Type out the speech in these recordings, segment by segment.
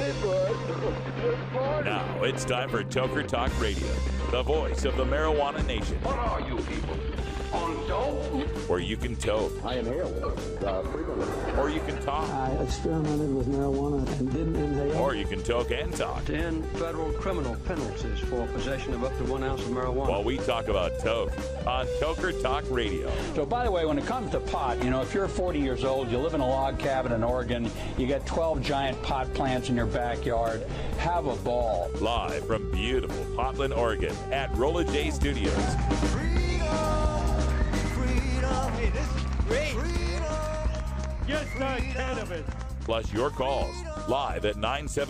Now it's time for Toker Talk Radio, the voice of the marijuana nation. What are you people? On dope? Where you can toke. I inhale frequently. Or you can talk. I experimented with marijuana and didn't inhale. Or you can toke and talk. 10 federal criminal penalties for possession of up to 1 ounce of marijuana. While we talk about toke on Toker Talk Radio. So, by the way, when it comes to pot, you know, if you're 40 years old, you live in a log cabin in Oregon, you got 12 giant pot plants in your backyard, have a ball. Live from beautiful Portland, Oregon at Rolla J Studios. Hey, this is great. Just not cannabis. Plus your calls live at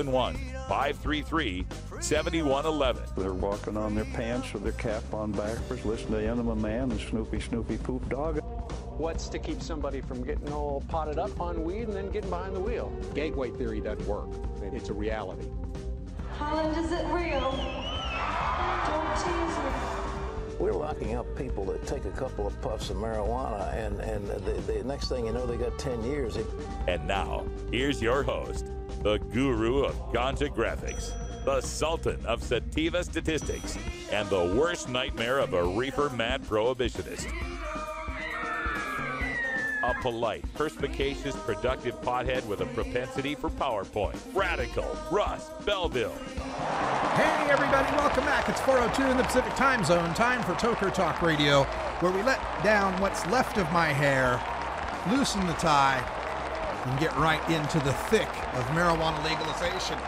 971-533-7111. They're walking on their pants with their cap on backwards, listening to Enema Man and Snoopy Poop Dog. What's to keep somebody from getting all potted up on weed and then getting behind the wheel? Gateway theory doesn't work. It's a reality. Holland, is it real? Don't tease me. We're locking up people that take a couple of puffs of marijuana, and the next thing you know, they got 10 years. And now, here's your host, the guru of ganja graphics, the sultan of sativa statistics, and the worst nightmare of a reefer mad prohibitionist. A polite, perspicacious, productive pothead with a propensity for PowerPoint. Radical Russ Belville. Hey everybody, welcome back. It's 4:02 in the Pacific Time Zone. Time for Toker Talk Radio, where we let down what's left of my hair, loosen the tie, and get right into the thick of marijuana legalization.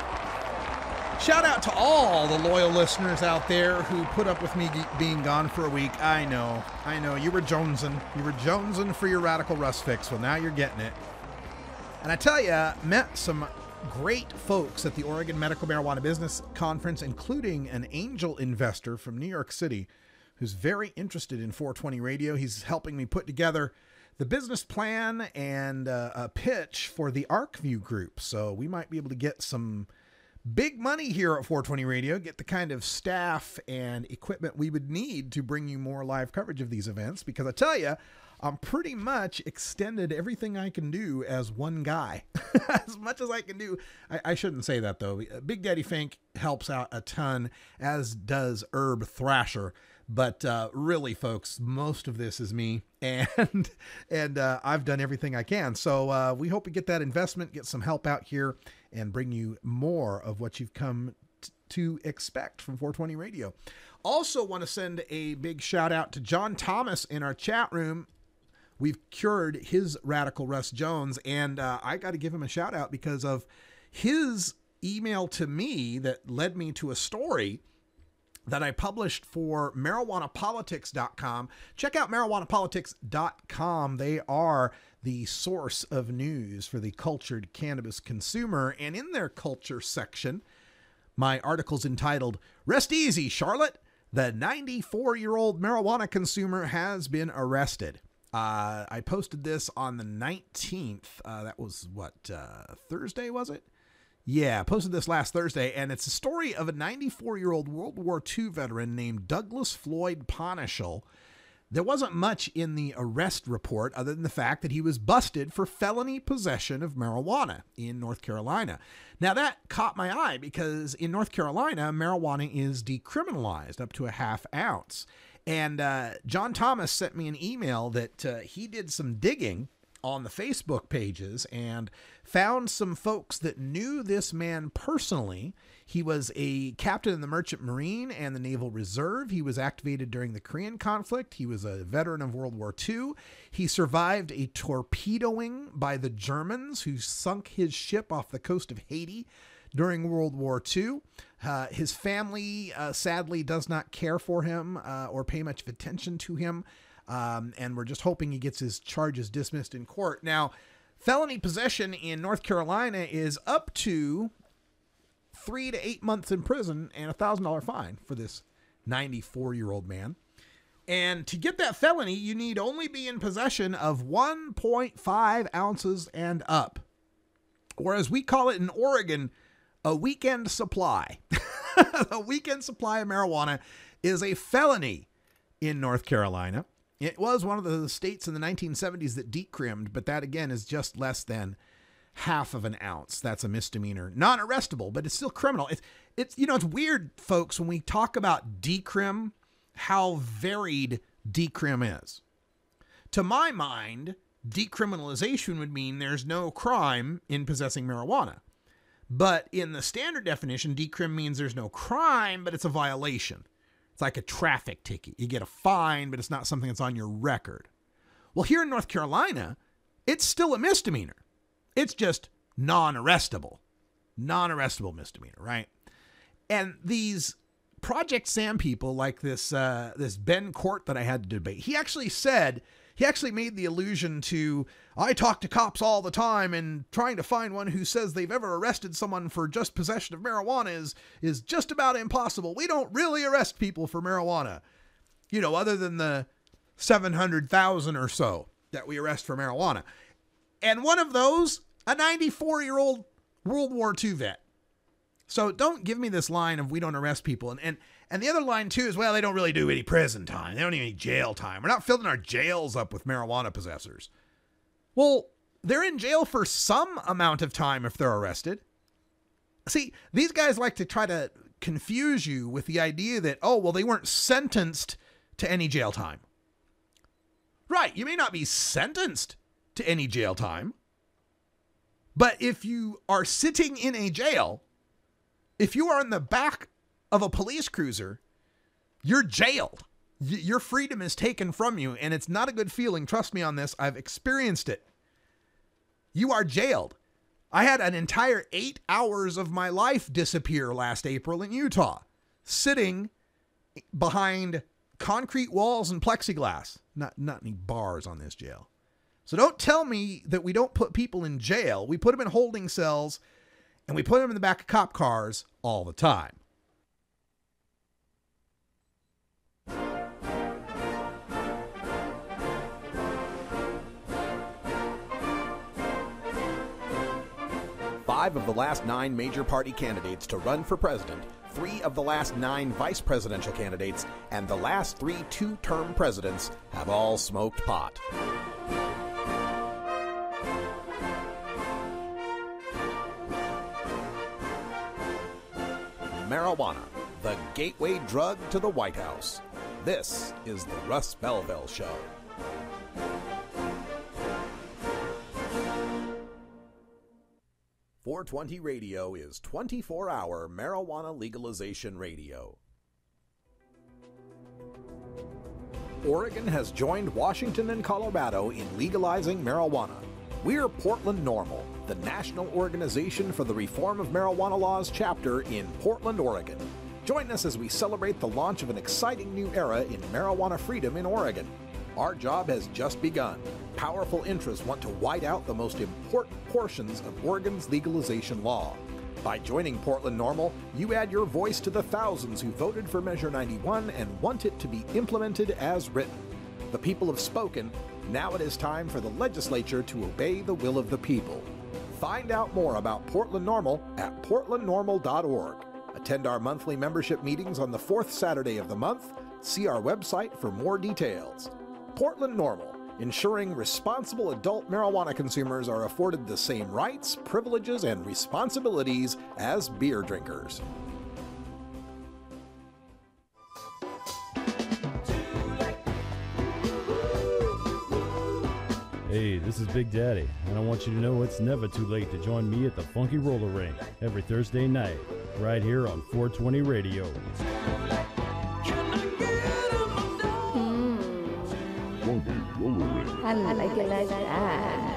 Shout out to all the loyal listeners out there who put up with me being gone for a week. I know. You were jonesing. You were jonesing for your Radical Russ fix. Well, now you're getting it. And I tell you, met some great folks at the Oregon Medical Marijuana Business Conference, including an angel investor from New York City who's very interested in 420 radio. He's helping me put together the business plan and a pitch for the ArcView group. So we might be able to get some big money here at 420 Radio, get the kind of staff and equipment we would need to bring you more live coverage of these events, because I tell you, I'm pretty much extended everything I can do as one guy. As much as I can do. I shouldn't say that, though. Big Daddy Fink helps out a ton, as does Herb Thrasher. But really, folks, most of this is me, and I've done everything I can. So we hope we get that investment, get some help out here, and bring you more of what you've come to expect from 420 Radio. Also want to send a big shout out to John Thomas in our chat room. We've cured his Radical Russ Jones, and I got to give him a shout out because of his email to me that led me to a story that I published for marijuanapolitics.com. Check out marijuanapolitics.com. They are the source of news for the cultured cannabis consumer. And in their culture section, my article's entitled, "Rest Easy, Charlotte. The 94-year-old marijuana consumer has been arrested." I posted this on the 19th. That was Thursday, was it? Yeah, I posted this last Thursday, and it's a story of a 94-year-old World War II veteran named Douglas Floyd Ponishall. There wasn't much in the arrest report other than the fact that he was busted for felony possession of marijuana in North Carolina. Now, that caught my eye because in North Carolina, marijuana is decriminalized up to a half ounce. And John Thomas sent me an email that he did some digging on the Facebook pages and found some folks that knew this man personally. He was a captain in the Merchant Marine and the Naval Reserve. He was activated during the Korean conflict. He was a veteran of World War II. He survived a torpedoing by the Germans who sunk his ship off the coast of Haiti during World War II. His family sadly does not care for him or pay much attention to him. And we're just hoping he gets his charges dismissed in court. Now, felony possession in North Carolina is up to 3 to 8 months in prison and a $1,000 fine for this 94-year-old man. And to get that felony, you need only be in possession of 1.5 ounces and up. Or as we call it in Oregon, a weekend supply. A weekend supply of marijuana is a felony in North Carolina. It was one of the states in the 1970s that decrimmed, but that again is just less than half of an ounce, that's a misdemeanor. Non-arrestable, but it's still criminal. It's it's weird, folks, when we talk about decrim, how varied decrim is. To my mind, decriminalization would mean there's no crime in possessing marijuana. But in the standard definition, decrim means there's no crime, but it's a violation. It's like a traffic ticket. You get a fine, but it's not something that's on your record. Well, here in North Carolina, it's still a misdemeanor. It's just non-arrestable. Non-arrestable misdemeanor, right? And these Project Sam people, like this Ben Court that I had to debate, he actually made the allusion to, I talk to cops all the time, and trying to find one who says they've ever arrested someone for just possession of marijuana is just about impossible. We don't really arrest people for marijuana. Other than the 700,000 or so that we arrest for marijuana. And one of those, a 94-year-old World War II vet. So don't give me this line of we don't arrest people. And the other line, too, is, well, they don't really do any prison time. They don't do any jail time. We're not filling our jails up with marijuana possessors. Well, they're in jail for some amount of time if they're arrested. See, these guys like to try to confuse you with the idea that, oh, well, they weren't sentenced to any jail time. Right, you may not be sentenced to any jail time, but if you are sitting in a jail, if you are in the back of a police cruiser, you're jailed. Your freedom is taken from you, and it's not a good feeling. Trust me on this. I've experienced it. You are jailed. I had an entire 8 hours of my life disappear last April in Utah, sitting behind concrete walls and plexiglass. Not any bars on this jail. So don't tell me that we don't put people in jail. We put them in holding cells, and we put them in the back of cop cars all the time. Five of the last 9 major party candidates to run for president, 3 of the last 9 vice presidential candidates, and the last 3 two-term presidents have all smoked pot. Marijuana, the gateway drug to the White House. This is the Russ Belville Show. .420 Radio is 24-hour marijuana legalization radio. Oregon has joined Washington and Colorado in legalizing marijuana. We're Portland NORML, the national organization for the reform of marijuana laws chapter in Portland, Oregon. Join us as we celebrate the launch of an exciting new era in marijuana freedom in Oregon. Our job has just begun. Powerful interests want to white out the most important portions of Oregon's legalization law. By joining Portland NORML, you add your voice to the thousands who voted for Measure 91 and want it to be implemented as written. The people have spoken. Now it is time for the legislature to obey the will of the people. Find out more about Portland NORML at portlandnormal.org. Attend our monthly membership meetings on the 4th Saturday of the month. See our website for more details. Portland NORML, ensuring responsible adult marijuana consumers are afforded the same rights, privileges, and responsibilities as beer drinkers. Hey, this is Big Daddy, and I want you to know it's never too late to join me at the Funky Roller Rink every Thursday night, right here on 420 Radio. Funky Roller Rink. I like it like that.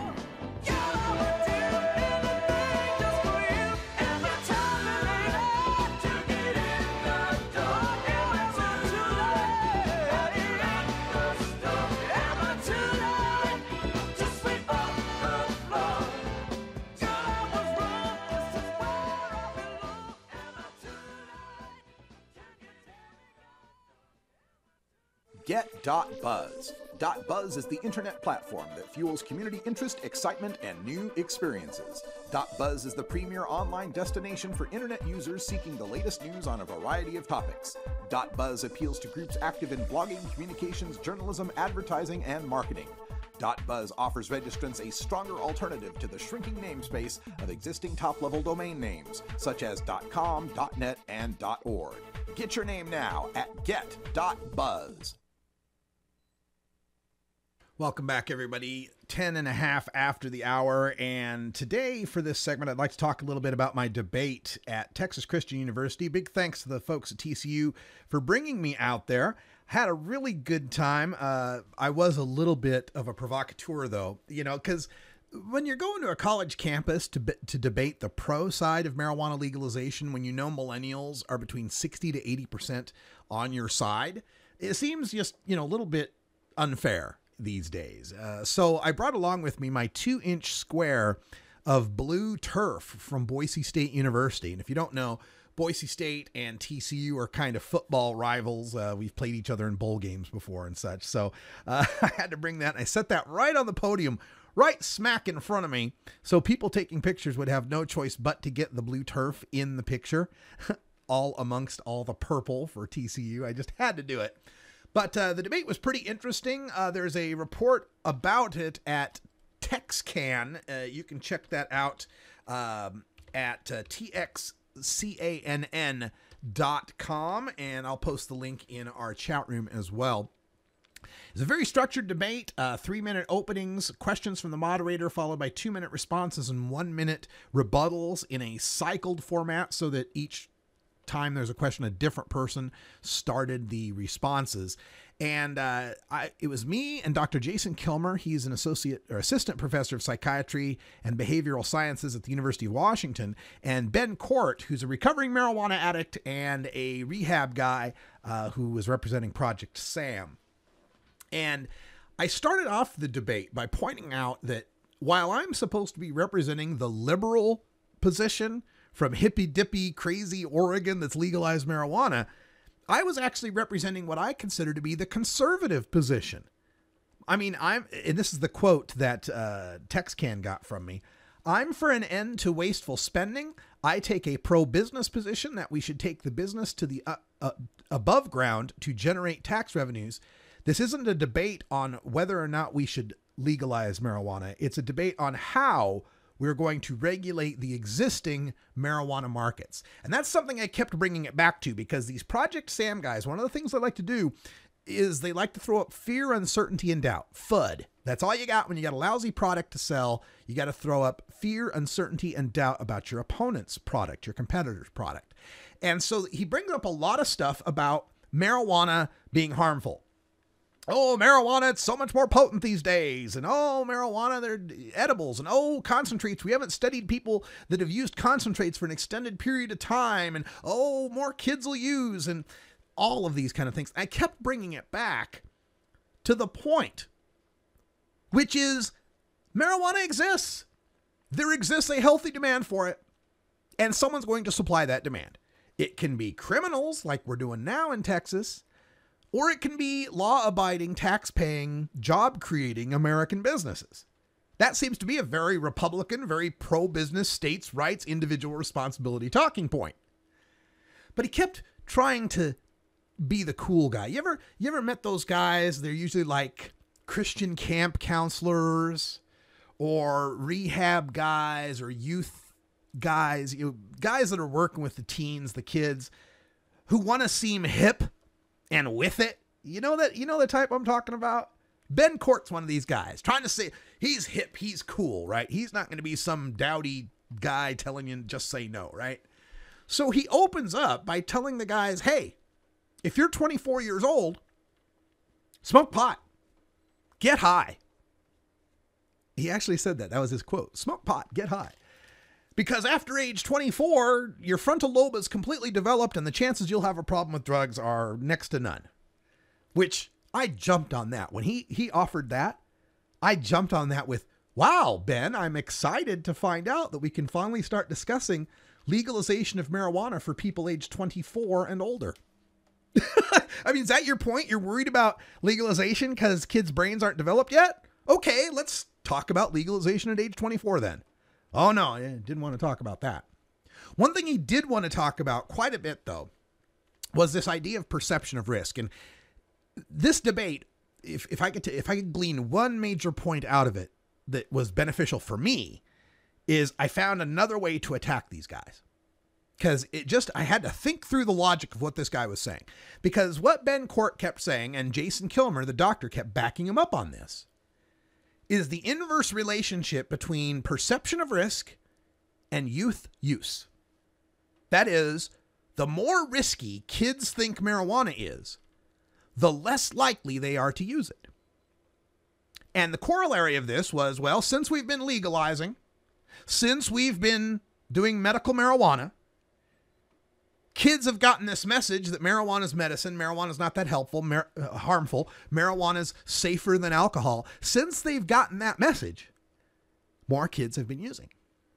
Get.Buzz. .Buzz is the internet platform that fuels community interest, excitement, and new experiences. .Buzz is the premier online destination for internet users seeking the latest news on a variety of topics. .Buzz appeals to groups active in blogging, communications, journalism, advertising, and marketing. .buzz offers registrants a stronger alternative to the shrinking namespace of existing top-level domain names, such as .com, .net, and .org. Get your name now at get.buzz. Welcome back, everybody. 10 and a half after the hour, and today for this segment I'd like to talk a little bit about my debate at Texas Christian University. Big thanks to the folks at TCU for bringing me out there. Had a really good time. I was a little bit of a provocateur, though, because when you're going to a college campus to debate the pro side of marijuana legalization, when you know millennials are between 60 to 80% on your side, it seems just, a little bit unfair these days. So I brought along with me my 2-inch square of blue turf from Boise State University. And if you don't know, Boise State and TCU are kind of football rivals. We've played each other in bowl games before and such. So I had to bring that. And I set that right on the podium, right smack in front of me. So people taking pictures would have no choice but to get the blue turf in the picture, all amongst all the purple for TCU. I just had to do it. But the debate was pretty interesting. There's a report about it at TexCan. You can check that out at txcann.com, and I'll post the link in our chat room as well. It's a very structured debate, 3-minute openings, questions from the moderator, followed by 2-minute responses and 1-minute rebuttals in a cycled format so that each time there's a question, a different person started the responses. And it was me and Dr. Jason Kilmer. He's an assistant professor of psychiatry and behavioral sciences at the University of Washington, and Ben Court, who's a recovering marijuana addict and a rehab guy who was representing Project SAM. And I started off the debate by pointing out that while I'm supposed to be representing the liberal position from hippy-dippy, crazy Oregon that's legalized marijuana, I was actually representing what I consider to be the conservative position. I mean, and this is the quote that TexCan got from me. I'm for an end to wasteful spending. I take a pro-business position that we should take the business to the above ground to generate tax revenues. This isn't a debate on whether or not we should legalize marijuana. It's a debate on how we're going to regulate the existing marijuana markets. And that's something I kept bringing it back to, because these Project SAM guys, one of the things they like to do is they like to throw up fear, uncertainty, and doubt. FUD. That's all you got when you got a lousy product to sell. You got to throw up fear, uncertainty, and doubt about your opponent's product, your competitor's product. And so he brings up a lot of stuff about marijuana being harmful. Oh, marijuana, it's so much more potent these days. And oh, marijuana, they're edibles. And oh, concentrates. We haven't studied people that have used concentrates for an extended period of time. And oh, more kids will use. And all of these kind of things. I kept bringing it back to the point, which is marijuana exists. There exists a healthy demand for it. And someone's going to supply that demand. It can be criminals like we're doing now in Texas, or it can be law-abiding, tax-paying, job-creating American businesses. That seems to be a very Republican, very pro-business, states' rights, individual responsibility talking point. But he kept trying to be the cool guy. You ever met those guys? They're usually like Christian camp counselors or rehab guys or youth guys, guys that are working with the teens, the kids, who want to seem hip and with it. You know the type I'm talking about? Ben Court's one of these guys trying to say he's hip, he's cool, right? He's not going to be some dowdy guy telling you just say no, right? So he opens up by telling the guys, hey, if you're 24 years old, smoke pot, get high. He actually said that. That was his quote. Smoke pot, get high. Because after age 24, your frontal lobe is completely developed and the chances you'll have a problem with drugs are next to none. Which I jumped on that. When he offered that, I jumped on that with, wow, Ben, I'm excited to find out that we can finally start discussing legalization of marijuana for people aged 24 and older. I mean, is that your point? You're worried about legalization because kids' brains aren't developed yet? Okay, let's talk about legalization at age 24 then. Oh, no, I didn't want to talk about that. One thing he did want to talk about quite a bit, though, was this idea of perception of risk. And this debate, if I could glean one major point out of it that was beneficial for me, is I found another way to attack these guys. Because I had to think through the logic of what this guy was saying. Because what Ben Court kept saying, and Jason Kilmer, the doctor, kept backing him up on this, is the inverse relationship between perception of risk and youth use. That is, the more risky kids think marijuana is, the less likely they are to use it. And the corollary of this was, well, since we've been legalizing, since we've been doing medical marijuana, kids have gotten this message that marijuana is medicine, marijuana is not that harmful, marijuana is safer than alcohol. Since they've gotten that message, more kids have been using.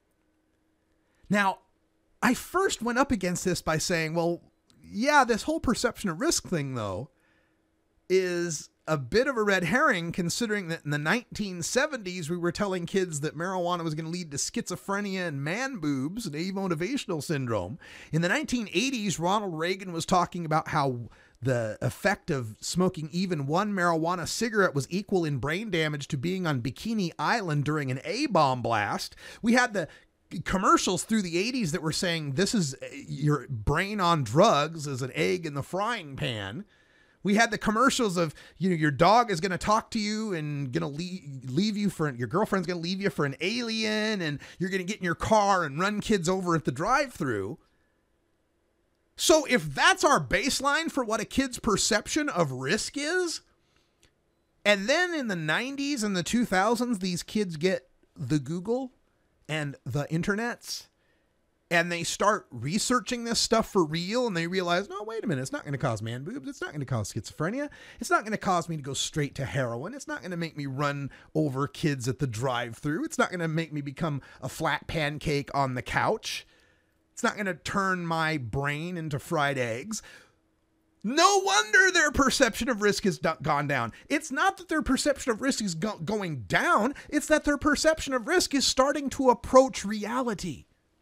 Now, I first went up against this by saying, well, yeah, this whole perception of risk thing, though, is a bit of a red herring, considering that in the 1970s, we were telling kids that marijuana was going to lead to schizophrenia and man boobs and amotivational syndrome. In the 1980s, Ronald Reagan was talking about how the effect of smoking even one marijuana cigarette was equal in brain damage to being on Bikini Island during an A-bomb blast. We had the commercials through the 80s that were saying this is your brain on drugs as an egg in the frying pan. We had the commercials of, your dog is going to talk to you and going to leave you for, your girlfriend's going to leave you for an alien, and you're going to get in your car and run kids over at the drive-thru. So if that's our baseline for what a kid's perception of risk is, and then in the 90s and the 2000s, these kids get the Google and the internets, and they start researching this stuff for real, and they realize, no, wait a minute, it's not going to cause man boobs. It's not going to cause schizophrenia. It's not going to cause me to go straight to heroin. It's not going to make me run over kids at the drive-thru. It's not going to make me become a flat pancake on the couch. It's not going to turn my brain into fried eggs. No wonder their perception of risk has gone down. It's not that their perception of risk is going down. It's that their perception of risk is starting to approach reality.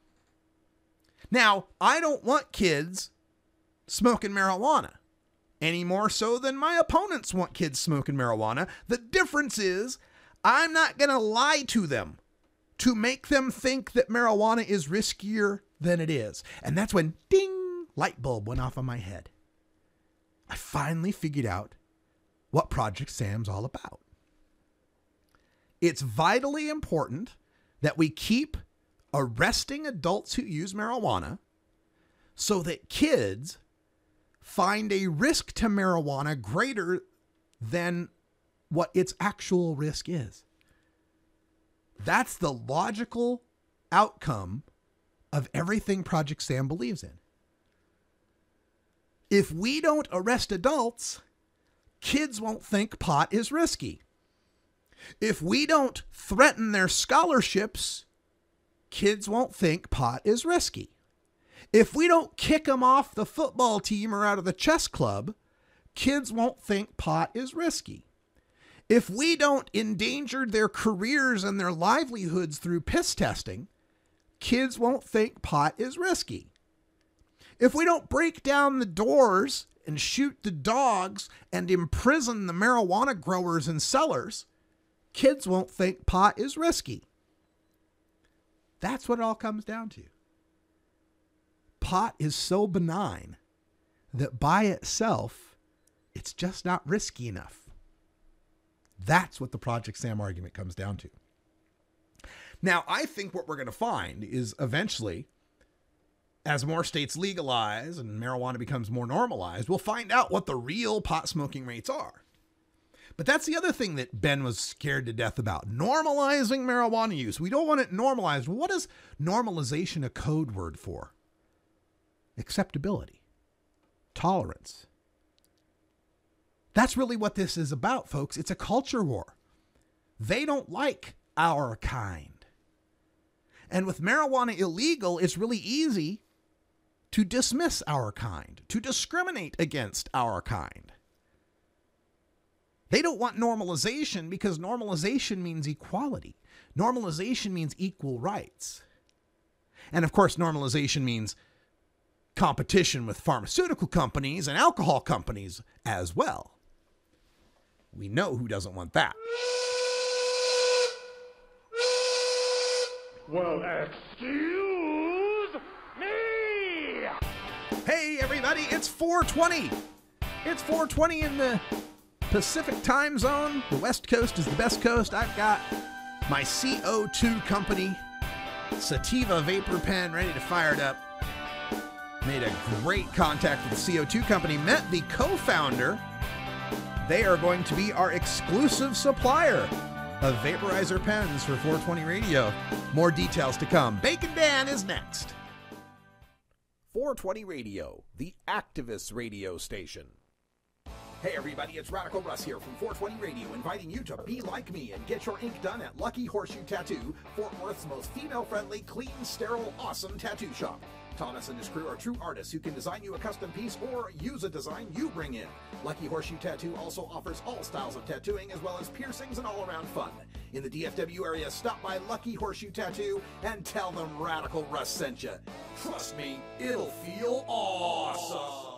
Now, I don't want kids smoking marijuana any more so than my opponents want kids smoking marijuana. The difference is I'm not going to lie to them to make them think that marijuana is riskier than it is. And that's when, ding, light bulb went off on my head. I finally figured out what Project Sam's all about. It's vitally important that we keep arresting adults who use marijuana so that kids find a risk to marijuana greater than what its actual risk is. That's the logical outcome of everything Project Sam believes in. If we don't arrest adults, kids won't think pot is risky. If we don't threaten their scholarships, kids won't think pot is risky. If we don't kick them off the football team or out of the chess club, kids won't think pot is risky. If we don't endanger their careers and their livelihoods through piss testing, kids won't think pot is risky. If we don't break down the doors and shoot the dogs and imprison the marijuana growers and sellers, kids won't think pot is risky. That's what it all comes down to. Pot is so benign that by itself, it's just not risky enough. That's what the Project Sam argument comes down to. Now, I think what we're going to find is eventually, as more states legalize and marijuana becomes more normalized, we'll find out what the real pot smoking rates are. But that's the other thing that Ben was scared to death about. Normalizing marijuana use. We don't want it normalized. What is normalization a code word for? Acceptability. Tolerance. That's really what this is about, folks. It's a culture war. They don't like our kind. And with marijuana illegal, it's really easy to dismiss our kind, to discriminate against our kind. They don't want normalization because normalization means equality. Normalization means equal rights. And of course, normalization means competition with pharmaceutical companies and alcohol companies as well. We know who doesn't want that. Well, excuse me! Hey, everybody, it's 420. It's 420 in the Pacific time zone. The West Coast is the best coast. I've got my CO2 company, Sativa Vapor Pen, ready to fire it up. Made a great contact with the CO2 company. Met the co-founder. They are going to be our exclusive supplier of vaporizer pens for 420 Radio. More details to come. Bacon Dan is next. 420 Radio, the activist radio station. Hey everybody, it's Radical Russ here from 420 Radio, inviting you to be like me and get your ink done at Lucky Horseshoe Tattoo, Fort Worth's most female-friendly, clean, sterile, awesome tattoo shop. Thomas and his crew are true artists who can design you a custom piece or use a design you bring in. Lucky Horseshoe Tattoo also offers all styles of tattooing as well as piercings and all-around fun. In the DFW area, stop by Lucky Horseshoe Tattoo and tell them Radical Russ sent you. Trust me, it'll feel awesome.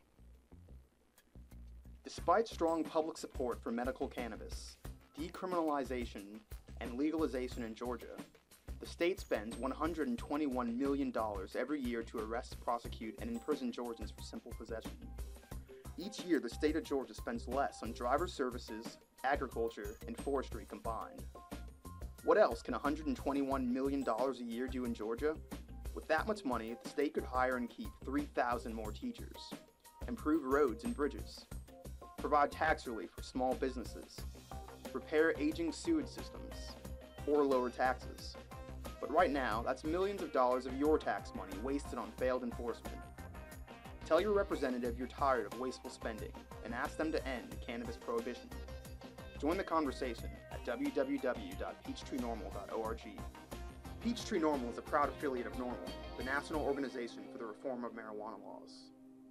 Despite strong public support for medical cannabis, decriminalization, and legalization in Georgia, the state spends $121 million every year to arrest, prosecute, and imprison Georgians for simple possession. Each year, the state of Georgia spends less on driver services, agriculture, and forestry combined. What else can $121 million a year do in Georgia? With that much money, the state could hire and keep 3,000 more teachers, improve roads and bridges, provide tax relief for small businesses, repair aging sewage systems, or lower taxes. But right now, that's millions of dollars of your tax money wasted on failed enforcement. Tell your representative you're tired of wasteful spending and ask them to end cannabis prohibition. Join the conversation at www.peachtreenormal.org. Peachtree Normal is a proud affiliate of NORML, the National Organization for the Reform of Marijuana Laws.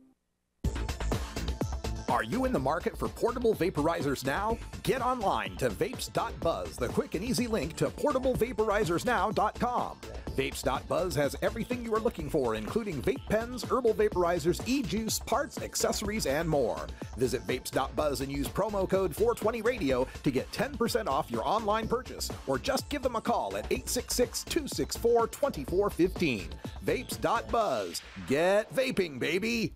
Are you in the market for portable vaporizers now? Get online to vapes.buzz, the quick and easy link to portablevaporizers.now.com. Vapes.buzz has everything you are looking for, including vape pens, herbal vaporizers, e-juice, parts, accessories, and more. Visit vapes.buzz and use promo code 420radio to get 10% off your online purchase, or just give them a call at 866-264-2415. Vapes.buzz. Get vaping, baby!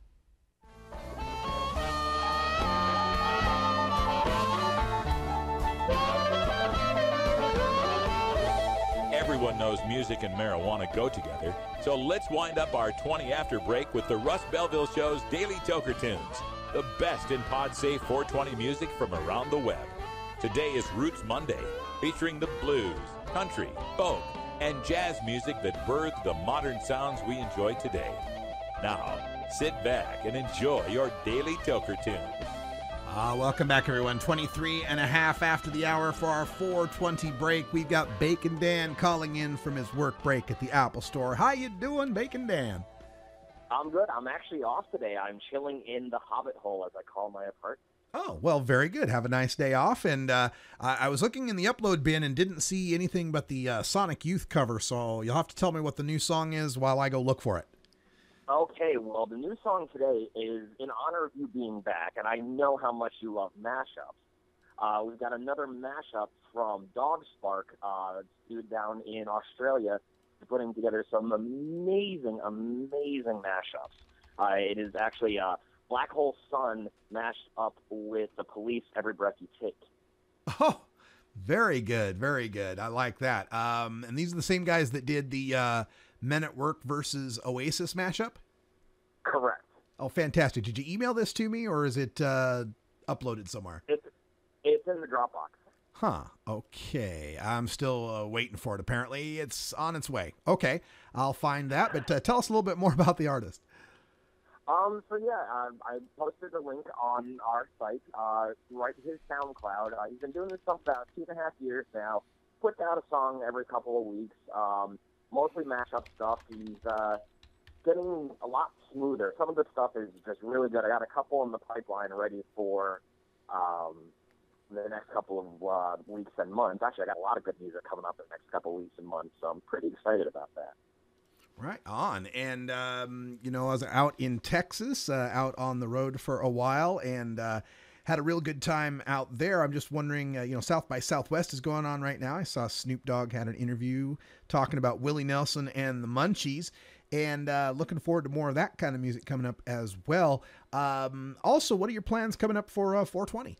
Everyone knows music and marijuana go together, so let's wind up our 20 after break with the Russ Belville Show's Daily Toker Tunes, the best in pod-safe 420 music from around the web. Today is Roots Monday, featuring the blues, country, folk, and jazz music that birthed the modern sounds we enjoy today. Now, sit back and enjoy your Daily Toker Tunes. Welcome back, everyone. 23 and a half after the hour for our 420 break. We've got Bacon Dan calling in from his work break at the Apple Store. How you doing, Bacon Dan? I'm good. I'm actually off today. I'm chilling in the Hobbit hole, as I call my apartment. Oh, well, very good. Have a nice day off. And I was looking in the upload bin and didn't see anything but the Sonic Youth cover, so you'll have to tell me what the new song is while I go look for it. Okay, well, the new song today is in honor of you being back, and I know how much you love mashups. We've got another mashup from Dog Spark, dude down in Australia, putting together some amazing, amazing mashups. It is actually Black Hole Sun mashed up with The Police, Every Breath You Take. Oh, very good, very good. I like that. And these are the same guys that did the Men at Work versus Oasis mashup? Correct. Oh, fantastic. Did you email this to me, or is it uploaded somewhere? It's in the Dropbox. Huh. Okay. I'm still waiting for it. Apparently, it's on its way. Okay. I'll find that, but tell us a little bit more about the artist. I posted a link on our site, right to his SoundCloud. He's been doing this stuff about 2.5 years now. Puts out a song every couple of weeks. Mostly mashup stuff. He's getting a lot smoother. Some of the stuff is just really good. I got a couple in the pipeline ready for the next couple of weeks and months. Actually, I got a lot of good music coming up in the next couple of weeks and months, so I'm pretty excited about that. Right on. And, I was out in Texas, out on the road for a while, and had a real good time out there. I'm just wondering, South by Southwest is going on right now. I saw Snoop Dogg had an interview talking about Willie Nelson and the Munchies, and looking forward to more of that kind of music coming up as well. Also, what are your plans coming up for 420?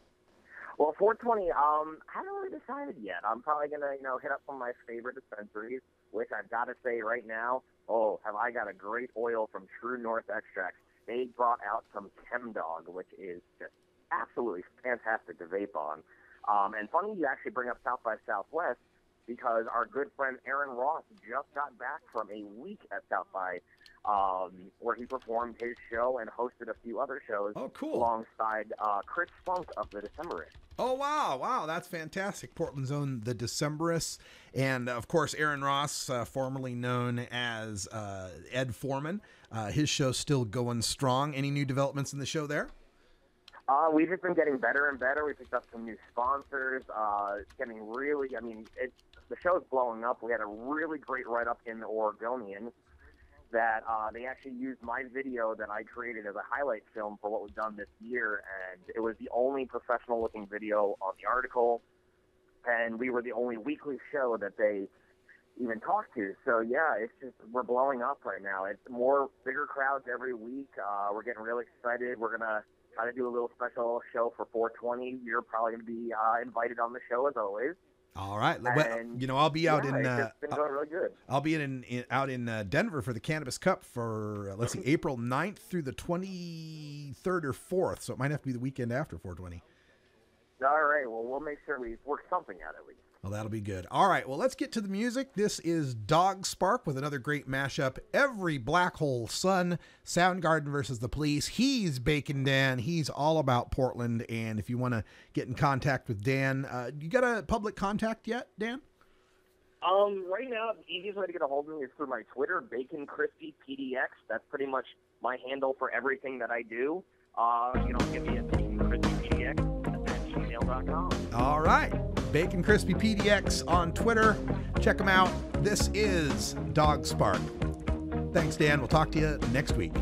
Well, 420, I haven't really decided yet. I'm probably going to, hit up some of my favorite dispensaries, which I've got to say right now, have I got a great oil from True North Extracts. They brought out some Chem Dog, which is just absolutely fantastic to vape on. And funny you actually bring up South by Southwest, because our good friend Aaron Ross just got back from a week at South by, where he performed his show and hosted a few other shows alongside Chris Funk of the Decemberists. Oh, wow, that's fantastic. Portland's own The Decemberists, and of course Aaron Ross, formerly known as Ed Foreman. His show's still going strong. Any new developments in the show there? We've just been getting better and better. We picked up some new sponsors. It's getting really, the show's blowing up. We had a really great write-up in the Oregonian that they actually used my video that I created as a highlight film for what was done this year, and it was the only professional-looking video on the article, and we were the only weekly show that they even talked to. So, yeah, it's just, we're blowing up right now. It's bigger crowds every week. We're getting really excited. We're going to try to do a little special show for 420. You're probably going to be invited on the show as always. All right. And, I'll be out in. It's been going really good. I'll be out in Denver for the Cannabis Cup for April 9th through the 23rd or 4th. So it might have to be the weekend after 420. All right. Well, we'll make sure we work something out at least. Well, that'll be good. All right. Well, let's get to the music. This is Dog Spark with another great mashup. Every Black Hole Sun, Soundgarden versus the Police. He's Bacon Dan. He's all about Portland. And if you want to get in contact with Dan, you got a public contact yet, Dan? Right now, the easiest way to get a hold of me is through my Twitter, Bacon Crispy PDX. That's pretty much my handle for everything that I do. Give me a Bacon Crispy PDX at gmail.com. All right. Bacon Crispy PDX on Twitter. Check them out. This is Dog Spark. Thanks, Dan. We'll talk to you next week.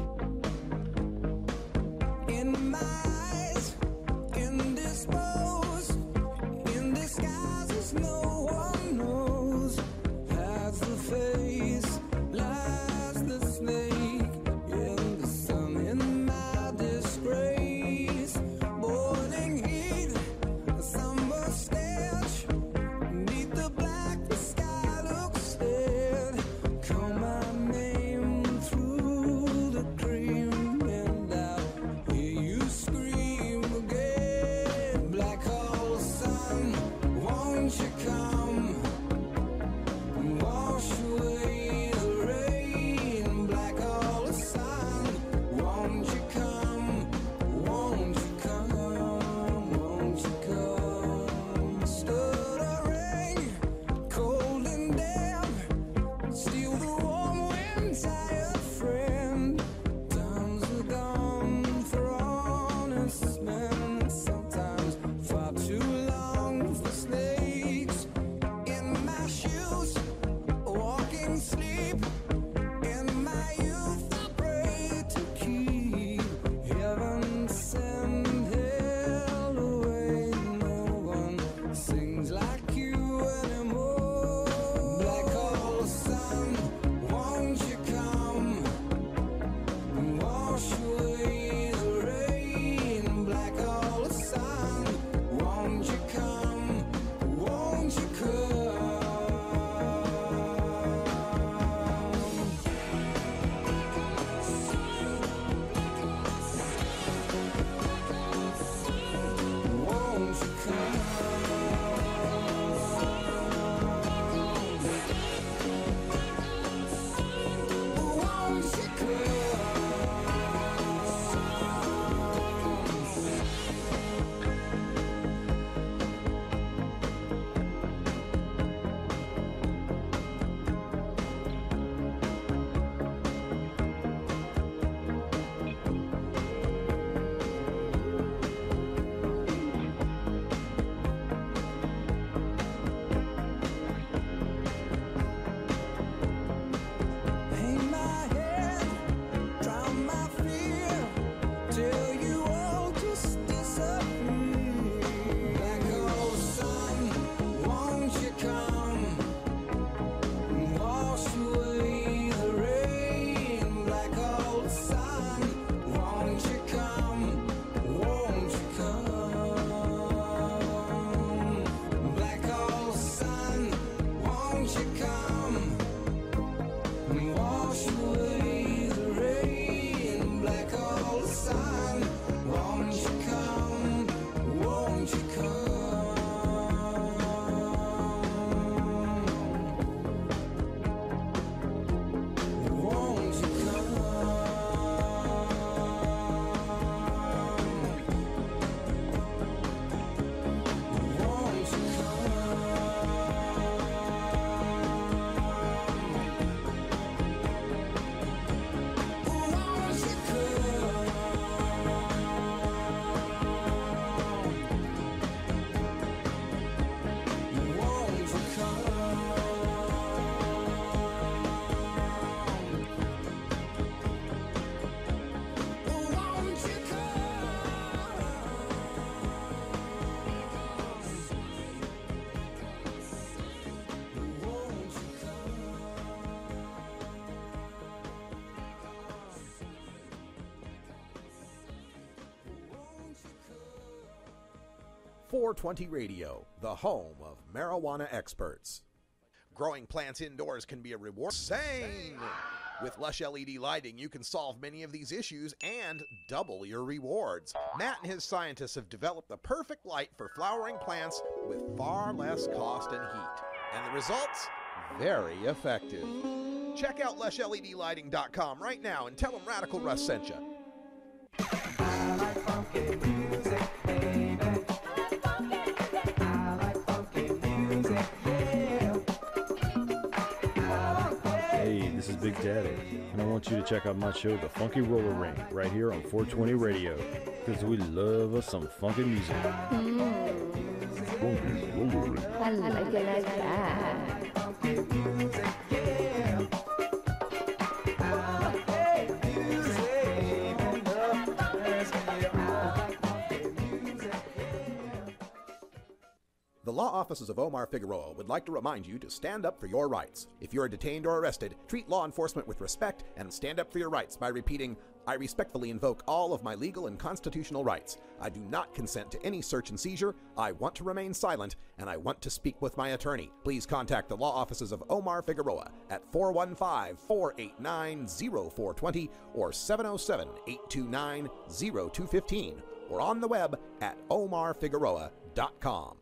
In my eyes, indisposed, in disguises no one knows, hides the face, lies the snake, in the sun, in my disgrace, boiling heat, a summer stench, neath the black, the sky looks dead, call my name through the crowd. 420 Radio, the home of marijuana experts. Growing plants indoors can be a reward. Sane! With Lush LED lighting, you can solve many of these issues and double your rewards. Matt and his scientists have developed the perfect light for flowering plants with far less cost and heat. And the results? Very effective. Check out LushLEDlighting.com right now and tell them Radical Russ sent you. I like funky music, baby. I like funky music, yeah. Hey, this is Big Daddy, and I want you to check out my show, The Funky Roller Ring, right here on 420 Radio, because we love us some funky music. Funky Roller Ring. I like it like that. Funky music, yeah. The law offices of Omar Figueroa would like to remind you to stand up for your rights. If you are detained or arrested, treat law enforcement with respect and stand up for your rights by repeating, "I respectfully invoke all of my legal and constitutional rights. I do not consent to any search and seizure. I want to remain silent, and I want to speak with my attorney." Please contact the law offices of Omar Figueroa at 415-489-0420 or 707-829-0215 or on the web at omarfigueroa.com.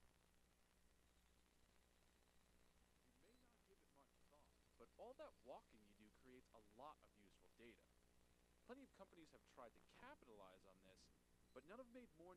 Plenty of companies have tried to capitalize on this, but none have made more.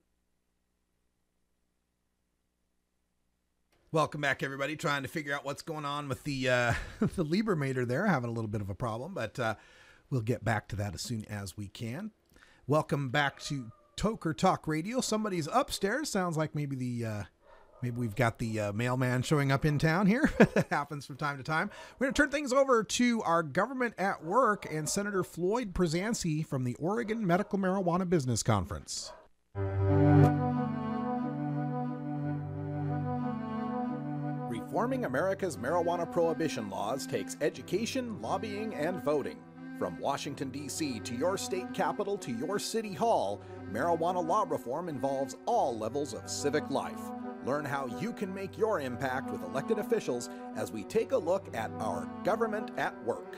Welcome back, everybody. Trying to figure out what's going on with the the Liebermator there. Having a little bit of a problem, but we'll get back to that as soon as we can. Welcome back to Toker Talk Radio. Somebody's upstairs. Sounds like maybe we've got the mailman showing up in town here. That happens from time to time. We're going to turn things over to our government at work and Senator Floyd Przanski from the Oregon Medical Marijuana Business Conference. Reforming America's marijuana prohibition laws takes education, lobbying, and voting. From Washington, D.C. to your state capital to your city hall, marijuana law reform involves all levels of civic life. Learn how you can make your impact with elected officials as we take a look at our government at work.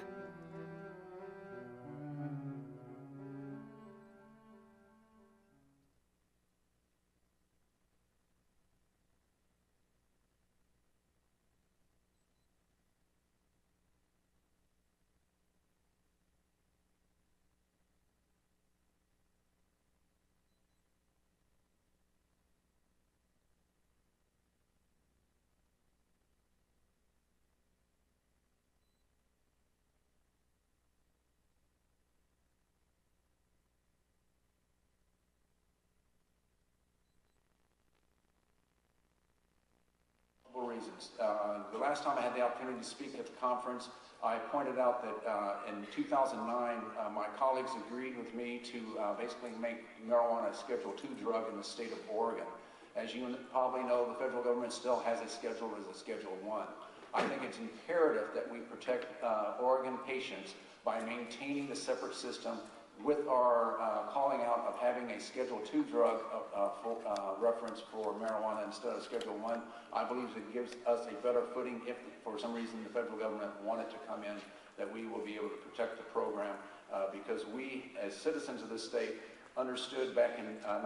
Reasons. The last time I had the opportunity to speak at the conference, I pointed out that in 2009, my colleagues agreed with me to basically make marijuana a Schedule II drug in the state of Oregon. As you probably know, the federal government still has it scheduled as a Schedule I. I think it's imperative that we protect Oregon patients by maintaining the separate system with our calling out of having a Schedule II drug reference for marijuana instead of Schedule I believe it gives us a better footing if for some reason the federal government wanted to come in, that we will be able to protect the program because we as citizens of this state understood back in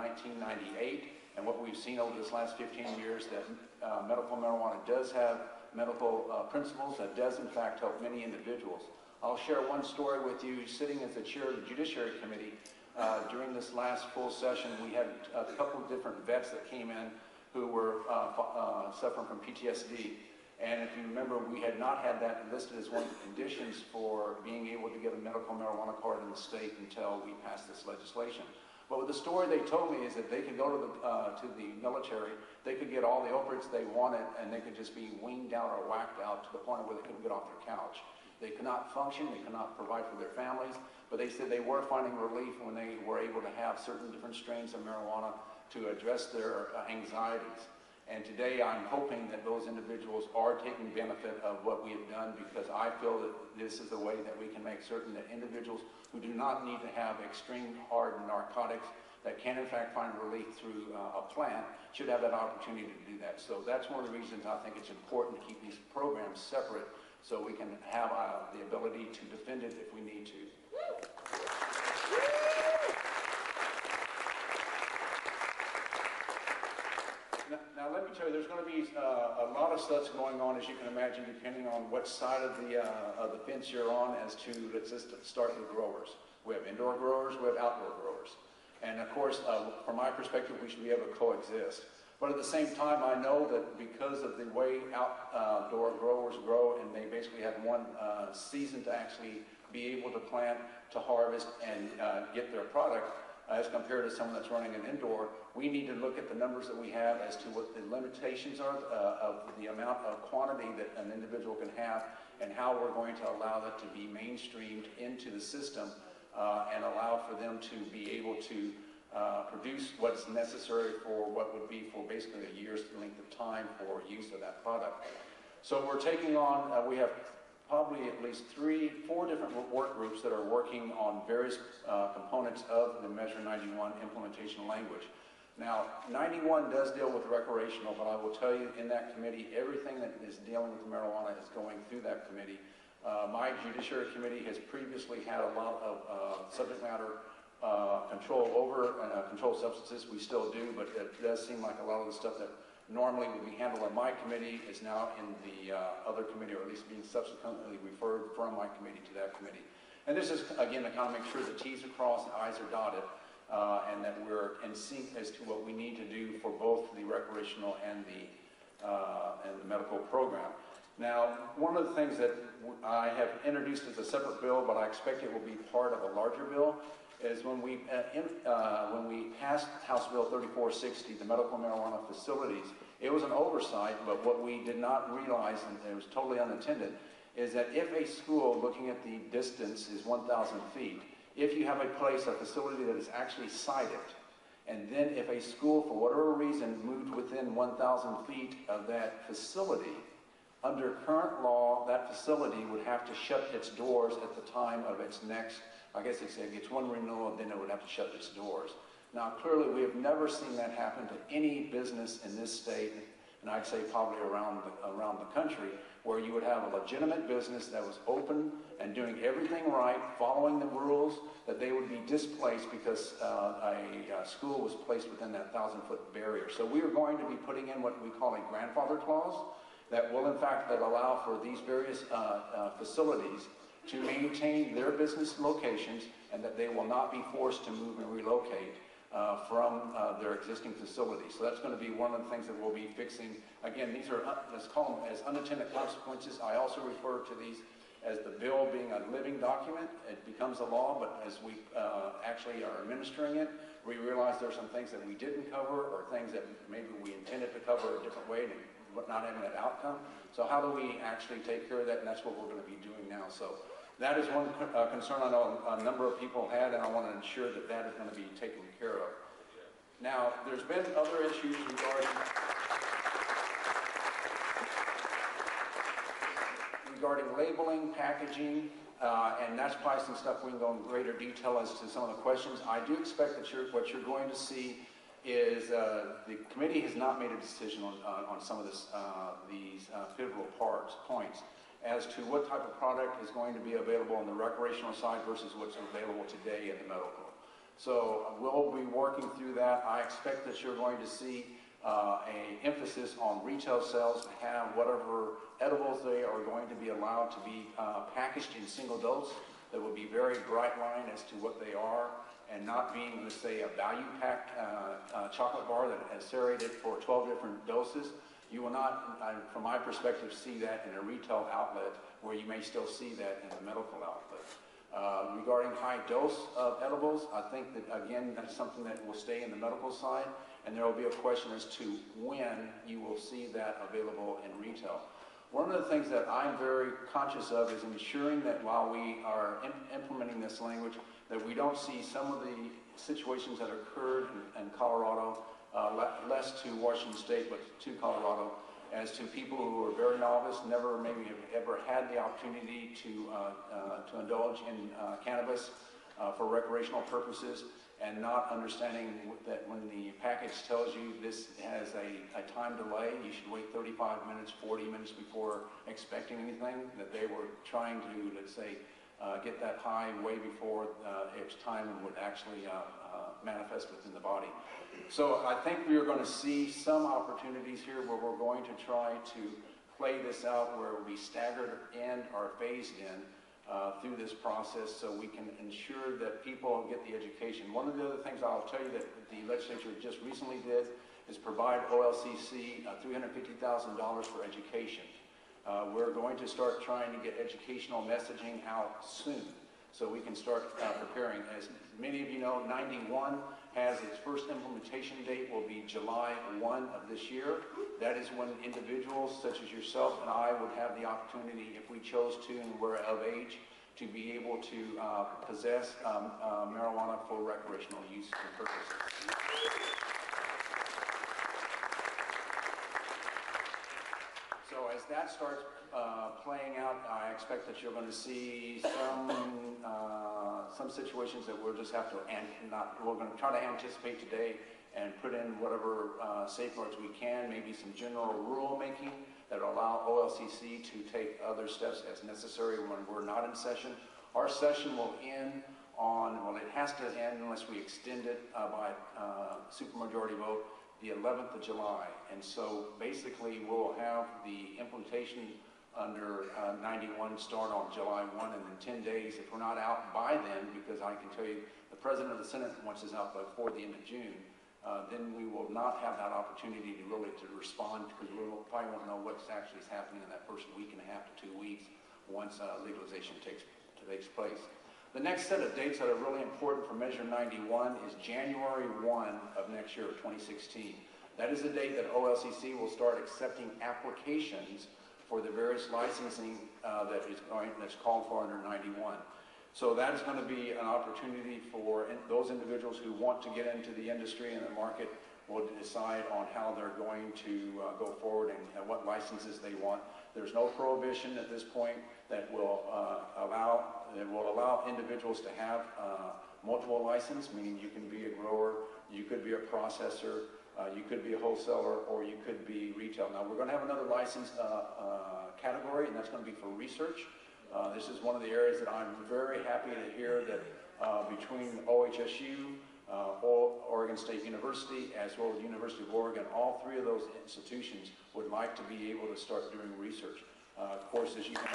1998 and what we've seen over this last 15 years that medical marijuana does have medical principles that does in fact help many individuals. I'll share one story with you. Sitting as the chair of the Judiciary Committee, during this last full session, we had a couple of different vets that came in who were suffering from PTSD. And if you remember, we had not had that listed as one of the conditions for being able to get a medical marijuana card in the state until we passed this legislation. But with the story they told me is that they could go to the military, they could get all the opiates they wanted, and they could just be weaned out or whacked out to the point where they couldn't get off their couch. They could not function, they could not provide for their families, but they said they were finding relief when they were able to have certain different strains of marijuana to address their anxieties. And today I'm hoping that those individuals are taking benefit of what we have done because I feel that this is the way that we can make certain that individuals who do not need to have extreme hard narcotics that can in fact find relief through a plant should have that opportunity to do that. So that's one of the reasons I think it's important to keep these programs separate so we can have the ability to defend it if we need to. Now let me tell you, there's going to be a lot of stuff going on, as you can imagine, depending on what side of the fence you're on as to, let's just start with growers. We have indoor growers, we have outdoor growers. And of course, from my perspective, we should be able to coexist. But at the same time, I know that because of the way outdoor growers grow, and they basically have one season to actually be able to plant, to harvest, and get their product, as compared to someone that's running an indoor, we need to look at the numbers that we have as to what the limitations are of the amount of quantity that an individual can have, and how we're going to allow that to be mainstreamed into the system and allow for them to be able to produce what's necessary for what would be for basically a year's length of time for use of that product. So we're taking on, we have probably at least 4 different work groups that are working on various components of the Measure 91 implementation language. Now, 91 does deal with recreational, but I will tell you in that committee, everything that is dealing with marijuana is going through that committee. My Judiciary Committee has previously had a lot of subject matter control over controlled substances. We still do, but it does seem like a lot of the stuff that normally would be handled on my committee is now in the other committee, or at least being subsequently referred from my committee to that committee. And this is, again, to kind of make sure the T's are crossed, the I's are dotted, and that we're in sync as to what we need to do for both the recreational and the medical program. Now, one of the things that I have introduced as a separate bill, but I expect it will be part of a larger bill, is when we passed House Bill 3460, the medical marijuana facilities, it was an oversight, but what we did not realize, and it was totally unintended, is that if a school, looking at the distance, is 1,000 feet, if you have a place, a facility that is actually sited, and then if a school, for whatever reason, moved within 1,000 feet of that facility, under current law, that facility would have to shut its doors at the time of its next, I guess it gets one renewal, and then it would have to shut its doors. Now, clearly, we have never seen that happen to any business in this state, and I'd say probably around the country, where you would have a legitimate business that was open and doing everything right, following the rules, that they would be displaced because a school was placed within that 1,000-foot barrier. So we are going to be putting in what we call a grandfather clause that will, in fact, allow for these various facilities to maintain their business locations, and that they will not be forced to move and relocate from their existing facilities. So that's going to be one of the things that we'll be fixing. Again, these are, let's call them as unintended consequences. I also refer to these as the bill being a living document. It becomes a law, but as we actually are administering it, we realize there are some things that we didn't cover, or things that maybe we intended to cover a different way, but not having that outcome. So how do we actually take care of that? And that's what we're going to be doing now. So that is one concern I know a number of people had, and I want to ensure that that is going to be taken care of. Now, there's been other issues regarding labeling, packaging, and that's probably some stuff we can go in greater detail as to some of the questions. I do expect that what you're going to see is the committee has not made a decision on some of these pivotal points as to what type of product is going to be available on the recreational side versus what's available today in the medical. So we'll be working through that. I expect that you're going to see an emphasis on retail sales to have whatever edibles they are going to be allowed to be packaged in single dose that will be very bright line as to what they are, and not being, let's say, a value pack chocolate bar that is serrated for 12 different doses. You will not, from my perspective, see that in a retail outlet where you may still see that in a medical outlet. Regarding high dose of edibles, I think that, again, that's something that will stay in the medical side, and there will be a question as to when you will see that available in retail. One of the things that I'm very conscious of is ensuring that while we are implementing this language, that we don't see some of the situations that occurred in Colorado, less to Washington State, but to Colorado, as to people who are very novice, never maybe have ever had the opportunity to indulge in cannabis for recreational purposes, and not understanding that when the package tells you this has a time delay, you should wait 35 minutes, 40 minutes before expecting anything, that they were trying to, let's say, get that high way before its time would actually manifest within the body. So I think we are going to see some opportunities here where we're going to try to play this out where we staggered in or phased in through this process so we can ensure that people get the education. One of the other things I'll tell you that the legislature just recently did is provide OLCC $350,000 for education. We're going to start trying to get educational messaging out soon so we can start preparing. As many of you know, 91 has its first implementation date will be July 1 of this year. That is when individuals such as yourself and I would have the opportunity, if we chose to and were of age, to be able to possess marijuana for recreational use and purposes. So as that starts playing out, I expect that you're going to see some situations that we'll just have to, we're going to try to anticipate today and put in whatever safeguards we can, maybe some general rule making that will allow OLCC to take other steps as necessary when we're not in session. Our session will end on, well, it has to end unless we extend it by supermajority vote, the 11th of July. And so basically we'll have the implementation under 91 start on July 1, and in 10 days, if we're not out by then, because I can tell you the President of the Senate wants us out before the end of June, then we will not have that opportunity to really respond, because we probably won't know what's actually happening in that first week and a half to 2 weeks once legalization takes place. The next set of dates that are really important for Measure 91 is January 1 of next year, 2016. That is the date that OLCC will start accepting applications for the various licensing that's called for under 91. So that is going to be an opportunity for those individuals who want to get into the industry and the market will decide on how they're going to go forward and what licenses they want. There's no prohibition at this point that will allow individuals to have multiple licenses, meaning you can be a grower, you could be a processor, you could be a wholesaler, or you could be retail. Now we're going to have another license category, and that's going to be for research. This is one of the areas that I'm very happy to hear that between OHSU, Oregon State University, as well as University of Oregon, all three of those institutions would like to be able to start doing research. Of course, as you can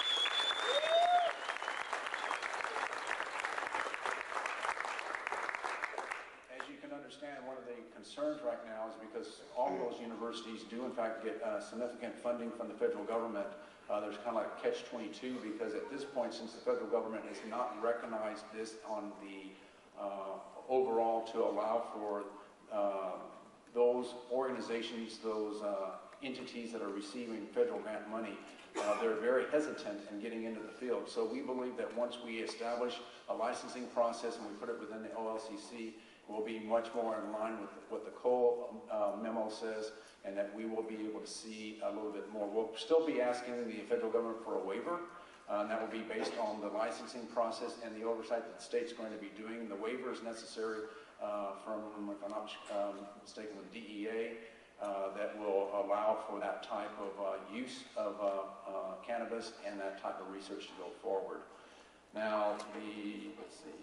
understand, one of the concerns right now is because all those universities do in fact get significant funding from the federal government. There's kind of like catch-22, because at this point, since the federal government has not recognized this on the overall to allow for those organizations, those entities that are receiving federal grant money, they're very hesitant in getting into the field. So we believe that once we establish a licensing process and we put it within the OLCC, we'll be much more in line with what the Cole memo says, and that we will be able to see a little bit more. We'll still be asking the federal government for a waiver, and that will be based on the licensing process and the oversight that the state's going to be doing. The waiver is necessary from, if I'm not mistaken, the DEA, that will allow for that type of use of cannabis and that type of research to go forward. Now, let's see.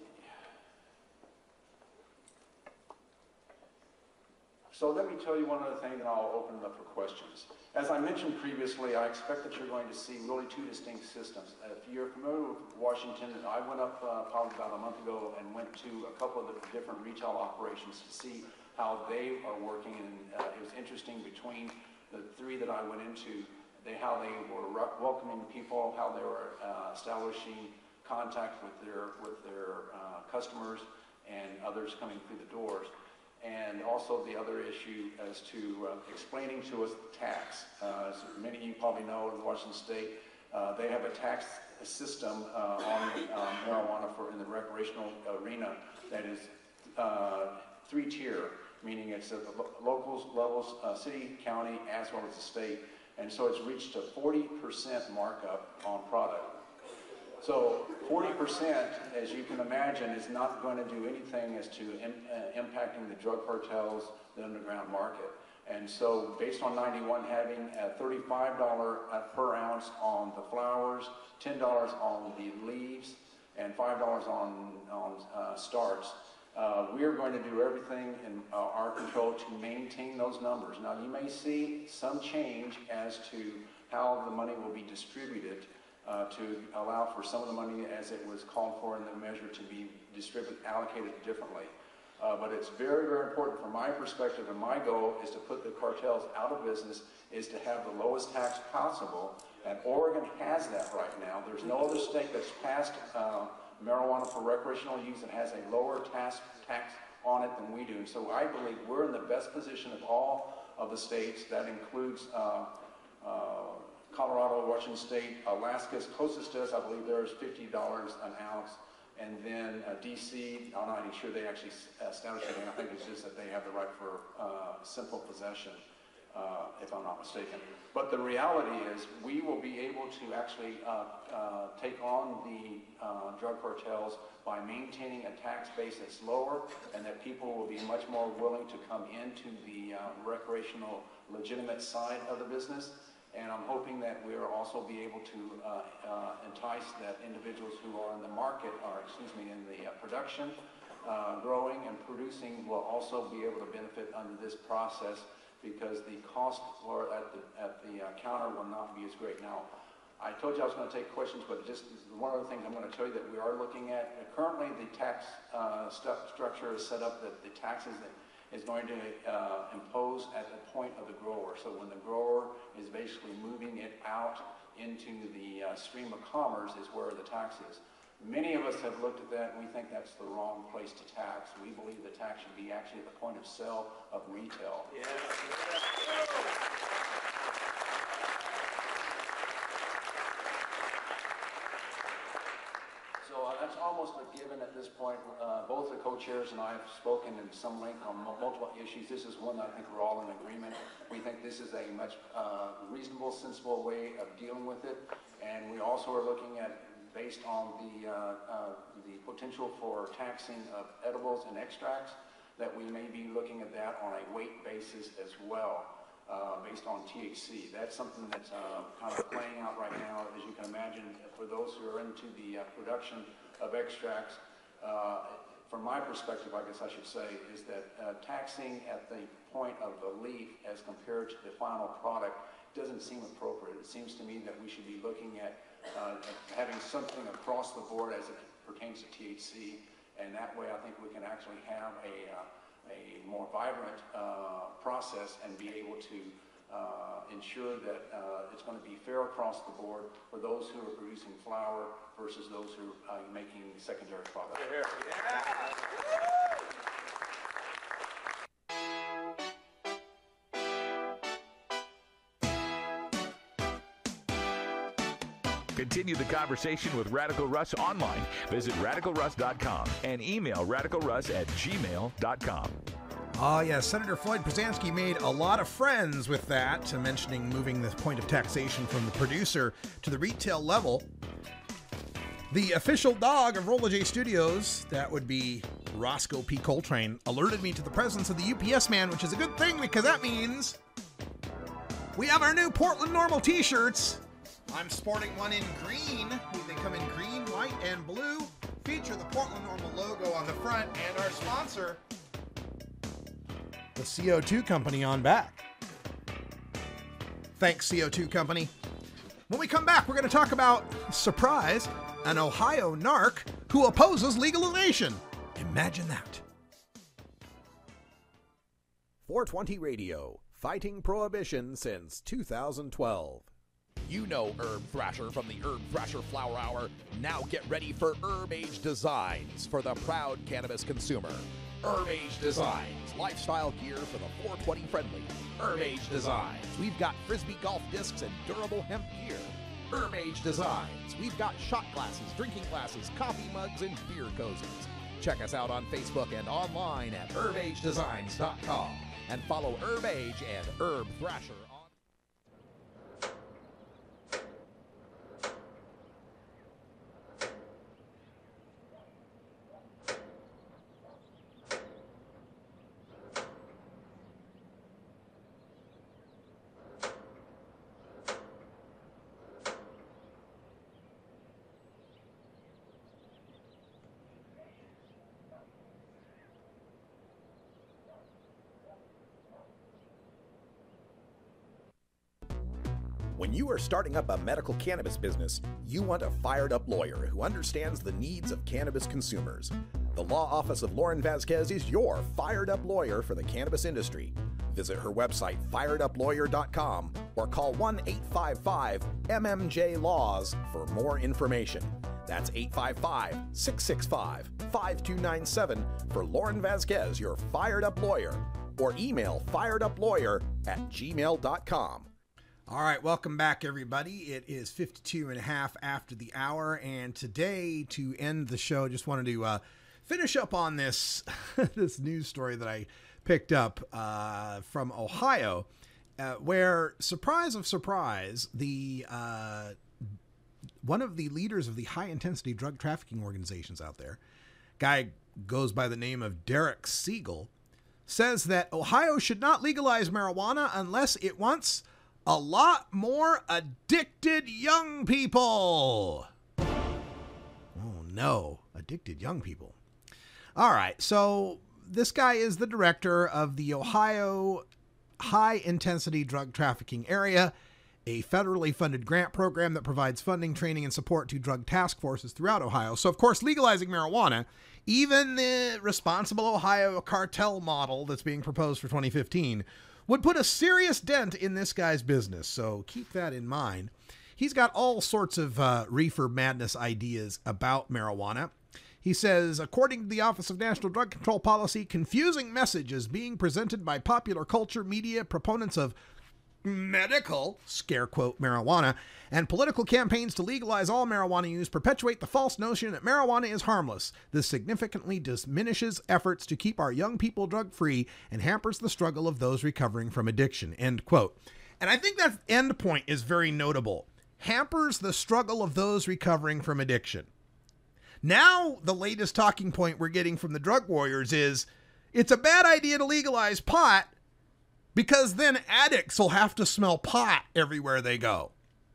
So let me tell you one other thing, and I'll open it up for questions. As I mentioned previously, I expect that you're going to see really two distinct systems. If you're familiar with Washington, I went up probably about a month ago and went to a couple of the different retail operations to see how they are working, and it was interesting between the three that I went into, how they were welcoming people, how they were establishing contact with their customers and others coming through the doors. And also the other issue as to explaining to us the tax. As many of you probably know, in Washington State, they have a tax system on marijuana in the recreational arena that is three-tier, meaning it's at the locals levels, city, county, as well as the state. And so it's reached a 40% markup on product. So 40%, as you can imagine, is not going to do anything as to impacting the drug cartels, the underground market. And so based on 91 having a $35 per ounce on the flowers, $10 on the leaves, and $5 on starts, we are going to do everything in our control to maintain those numbers. Now, you may see some change as to how the money will be distributed to allow for some of the money, as it was called for in the measure, to be allocated differently. But it's very, very important from my perspective, and my goal is to put the cartels out of business, is to have the lowest tax possible, and Oregon has that right now. There's no other state that's passed marijuana for recreational use that has a lower tax on it than we do. And so I believe we're in the best position of all of the states. That includes Colorado, Washington State, Alaska's closest to us. I believe there's $50 an ounce. And then D.C., I'm not even sure they actually established it. I think it's just that they have the right for simple possession, if I'm not mistaken. But the reality is we will be able to actually take on the drug cartels by maintaining a tax base that's lower, and that people will be much more willing to come into the recreational, legitimate side of the business. And I'm hoping that we'll also be able to entice that individuals who are in the market, or excuse me, in the production, growing and producing, will also be able to benefit under this process, because the cost for at the counter will not be as great. Now, I told you I was going to take questions, but just one of the things I'm going to tell you that we are looking at. Currently, the tax structure is set up that the taxes that is going to impose at the point of the grower. So when the grower is basically moving it out into the stream of commerce is where the tax is. Many of us have looked at that and we think that's the wrong place to tax. We believe the tax should be actually at the point of sale of retail. Yeah. So that's almost a given at this point. Both the co-chairs and I have spoken in some length on multiple issues. This is one that I think we're all in agreement. We think this is a much reasonable, sensible way of dealing with it. And we also are looking at, based on the potential for taxing of edibles and extracts, that we may be looking at that on a weight basis as well. Based on THC. That's something that's kind of playing out right now, as you can imagine, for those who are into the production of extracts. From my perspective, I guess I should say, is that taxing at the point of the leaf as compared to the final product doesn't seem appropriate. It seems to me that we should be looking at having something across the board as it pertains to THC, and that way I think we can actually have a more vibrant process and be able to ensure that it's going to be fair across the board for those who are producing flower versus those who are making secondary products. Yeah. Continue the conversation with Radical Russ online. Visit radicalruss.com and email radicalruss@gmail.com. Oh, yes. Senator Floyd Przansky made a lot of friends with that, mentioning moving the point of taxation from the producer to the retail level. The official dog of Rolla J Studios, that would be Roscoe P. Coltrane, alerted me to the presence of the UPS man, which is a good thing because that means we have our new Portland Normal t-shirts. I'm sporting one in green. They come in green, white, and blue. Feature the Portland Normal logo on the front and our sponsor, the CO2 Company, on back. Thanks, CO2 Company. When we come back, we're going to talk about, surprise, an Ohio narc who opposes legalization. Imagine that. 420 Radio, fighting prohibition since 2012. You know Herb Thrasher from the Herb Thrasher Flower Hour. Now get ready for Herb Age Designs for the proud cannabis consumer. Herb Age Designs, lifestyle gear for the 420 friendly. Herb Age Designs, we've got Frisbee golf discs and durable hemp gear. Herb Age Designs, we've got shot glasses, drinking glasses, coffee mugs, and beer cozies. Check us out on Facebook and online at herbagedesigns.com. And follow Herb Age and Herb Thrasher. When you are starting up a medical cannabis business, you want a fired-up lawyer who understands the needs of cannabis consumers. The law office of Lauren Vasquez is your fired-up lawyer for the cannabis industry. Visit her website, fireduplawyer.com, or call 1-855-MMJ-LAWS for more information. That's 855-665-5297 for Lauren Vasquez, your fired-up lawyer, or email fireduplawyer@gmail.com. All right, welcome back, everybody. It is 52 and a half after the hour, and today, to end the show, just wanted to finish up on this this news story that I picked up from Ohio, where, surprise of surprise, the one of the leaders of the high-intensity drug trafficking organizations out there, guy goes by the name of Derek Siegel, says that Ohio should not legalize marijuana unless it wants a lot more addicted young people. Oh no, addicted young people. All right, so this guy is the director of the Ohio High Intensity Drug Trafficking Area, a federally funded grant program that provides funding, training, and support to drug task forces throughout Ohio. So, of course, legalizing marijuana, even the responsible Ohio cartel model that's being proposed for 2015, would put a serious dent in this guy's business. So keep that in mind. He's got all sorts of reefer madness ideas about marijuana. He says, according to the Office of National Drug Control Policy, confusing messages being presented by popular culture, media, proponents of medical, scare quote, marijuana, and political campaigns to legalize all marijuana use perpetuate the false notion that marijuana is harmless. This significantly diminishes efforts to keep our young people drug-free and hampers the struggle of those recovering from addiction, end quote. And I think that end point is very notable. Hampers the struggle of those recovering from addiction. Now, the latest talking point we're getting from the drug warriors is, it's a bad idea to legalize pot because then addicts will have to smell pot everywhere they go.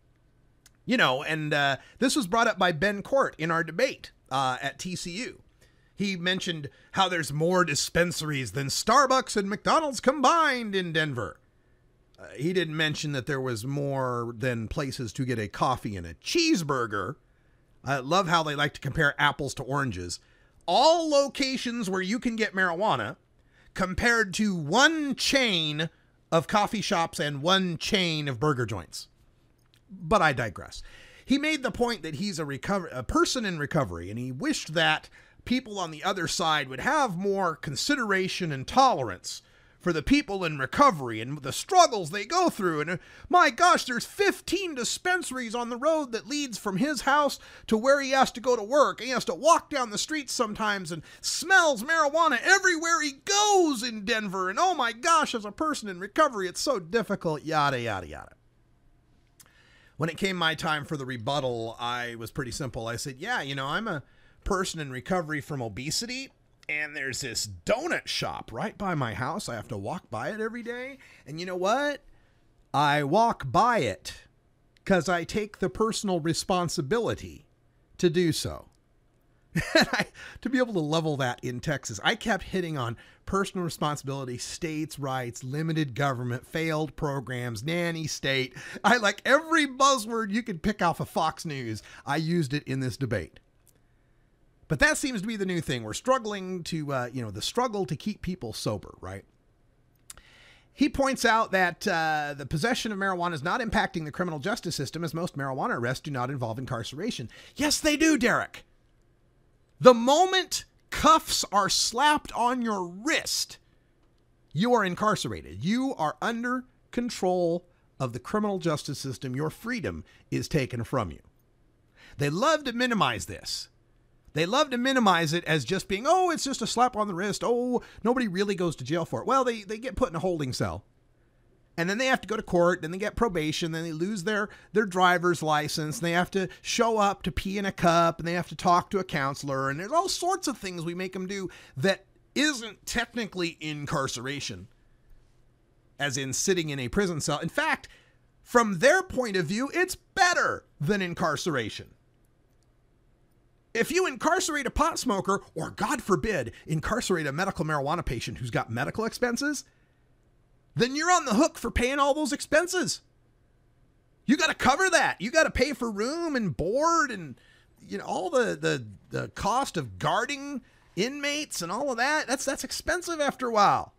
You know, and this was brought up by Ben Court in our debate at TCU. He mentioned how there's more dispensaries than Starbucks and McDonald's combined in Denver. He didn't mention that there was more than places to get a coffee and a cheeseburger. I love how they like to compare apples to oranges. All locations where you can get marijuana compared to one chain of coffee shops and one chain of burger joints. But I digress. He made the point that he's a person in recovery, and he wished that people on the other side would have more consideration and tolerance for the people in recovery and the struggles they go through. And my gosh, there's 15 dispensaries on the road that leads from his house to where he has to go to work. He has to walk down the streets sometimes and smells marijuana everywhere he goes in Denver. And oh my gosh, as a person in recovery, it's so difficult, yada, yada, yada. When it came my time for the rebuttal, I was pretty simple. I said, yeah, you know, I'm a person in recovery from obesity, and there's this donut shop right by my house. I have to walk by it every day. And you know what? I walk by it because I take the personal responsibility to do so. To be able to level that in Texas, I kept hitting on personal responsibility, states' rights, limited government, failed programs, nanny state. I like every buzzword you could pick off of Fox News. I used it in this debate. But that seems to be the new thing. We're struggling to, the struggle to keep people sober, right? He points out that the possession of marijuana is not impacting the criminal justice system, as most marijuana arrests do not involve incarceration. Yes, they do, Derek. The moment cuffs are slapped on your wrist, you are incarcerated. You are under control of the criminal justice system. Your freedom is taken from you. They love to minimize this. They love to minimize it as just being, oh, it's just a slap on the wrist. Oh, nobody really goes to jail for it. Well, they get put in a holding cell. And then they have to go to court, then they get probation, then they lose their driver's license, and they have to show up to pee in a cup, and they have to talk to a counselor, and there's all sorts of things we make them do that isn't technically incarceration, as in sitting in a prison cell. In fact, from their point of view, it's better than incarceration. If you incarcerate a pot smoker, or God forbid, incarcerate a medical marijuana patient who's got medical expenses, then you're on the hook for paying all those expenses. You got to cover that. You got to pay for room and board and, you know, all the cost of guarding inmates and all of that. That's expensive after a while.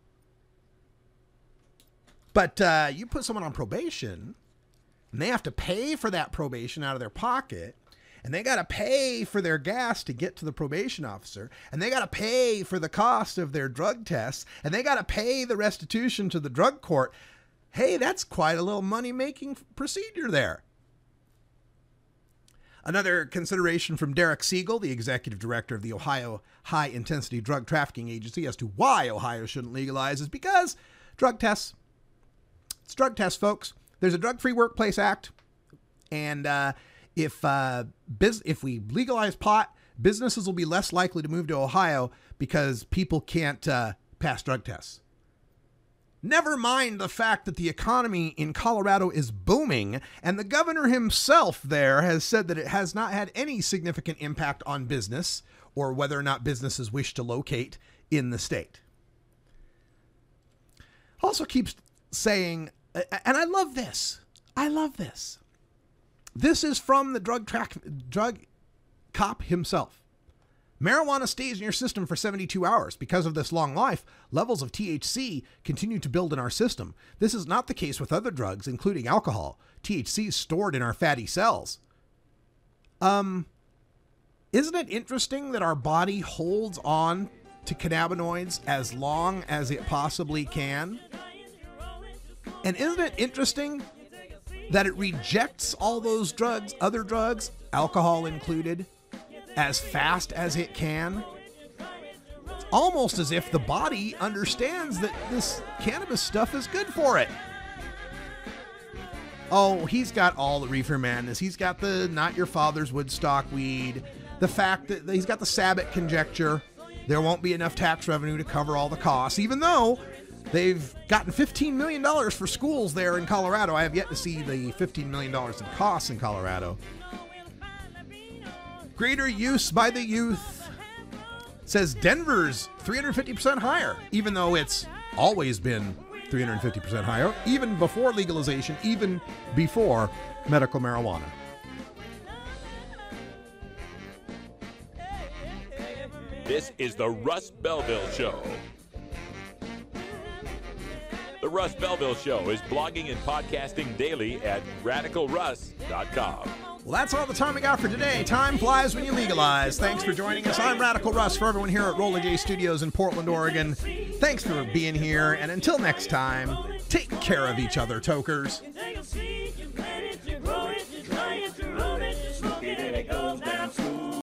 But you put someone on probation, and they have to pay for that probation out of their pocket, and they got to pay for their gas to get to the probation officer, and they got to pay for the cost of their drug tests, and they got to pay the restitution to the drug court. Hey, that's quite a little money-making procedure there. Another consideration from Derek Siegel, the executive director of the Ohio High Intensity Drug Trafficking Agency, as to why Ohio shouldn't legalize is because drug tests. It's drug tests, folks. There's a Drug-Free Workplace Act, and if we legalize pot, businesses will be less likely to move to Ohio because people can't pass drug tests. Never mind the fact that the economy in Colorado is booming, and the governor himself there has said that it has not had any significant impact on business or whether or not businesses wish to locate in the state. Also keeps saying, and I love this. This is from the drug cop himself. Marijuana stays in your system for 72 hours. Because of this long life, levels of THC continue to build in our system. This is not the case with other drugs, including alcohol. THC is stored in our fatty cells. Isn't it interesting that our body holds on to cannabinoids as long as it possibly can? And isn't it interesting that it rejects all those drugs, other drugs, alcohol included, as fast as it can? It's almost as if the body understands that this cannabis stuff is good for it. Oh, he's got all the reefer madness. He's got the not your father's Woodstock weed. The fact that he's got the Sabbat conjecture. There won't be enough tax revenue to cover all the costs, even though they've gotten $15 million for schools there in Colorado. I have yet to see the $15 million in costs in Colorado. Greater use by the youth. Says Denver's 350% higher, even though it's always been 350% higher, even before legalization, even before medical marijuana. This is the Russ Belville Show. The Russ Belville Show is blogging and podcasting daily at RadicalRuss.com. Well, that's all the time we got for today. Time flies when you legalize. Thanks for joining us. I'm Radical Russ. For everyone here at Roller J Studios in Portland, Oregon, thanks for being here. And until next time, take care of each other, tokers.